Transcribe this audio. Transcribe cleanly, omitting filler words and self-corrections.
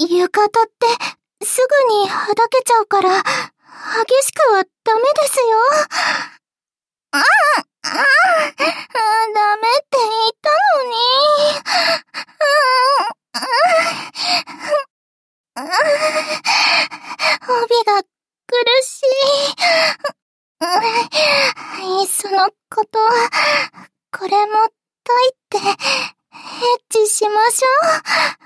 浴衣ってすぐにはだけちゃうから、激しくはダメですよ。ダメって言ったのに。帯が苦しい。いっそのこと、これも解いて、エッチしましょう。